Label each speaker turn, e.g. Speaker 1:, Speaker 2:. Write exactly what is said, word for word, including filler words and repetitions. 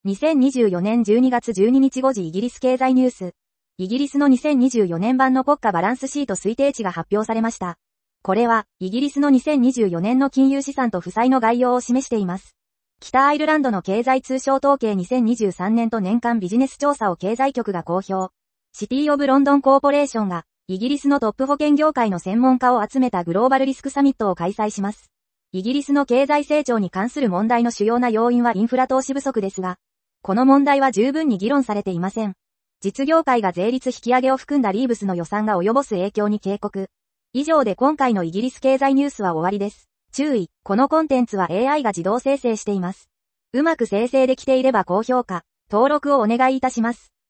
Speaker 1: にせんにじゅうよねんじゅうにがつじゅうににちごじイギリス経済ニュース。イギリスのにせんにじゅうよねん版の国家バランスシート推定値が発表されました。これは、イギリスのにせんにじゅうよねんの金融資産と負債の概要を示しています。北アイルランドの経済通商統計にせんにじゅうさんねんと年間ビジネス調査を経済局が公表。シティオブロンドンコーポレーションが、イギリスのトップ保険業界の専門家を集めたグローバルリスクサミットを開催します。イギリスの経済成長に関する問題の主要な要因はインフラ投資不足ですが、この問題は十分に議論されていません。実業界が税率引き上げを含んだリーブスの予算が及ぼす影響に警告。以上で今回のイギリス経済ニュースは終わりです。注意、このコンテンツは エーアイ が自動生成しています。うまく生成できていれば高評価、登録をお願いいたします。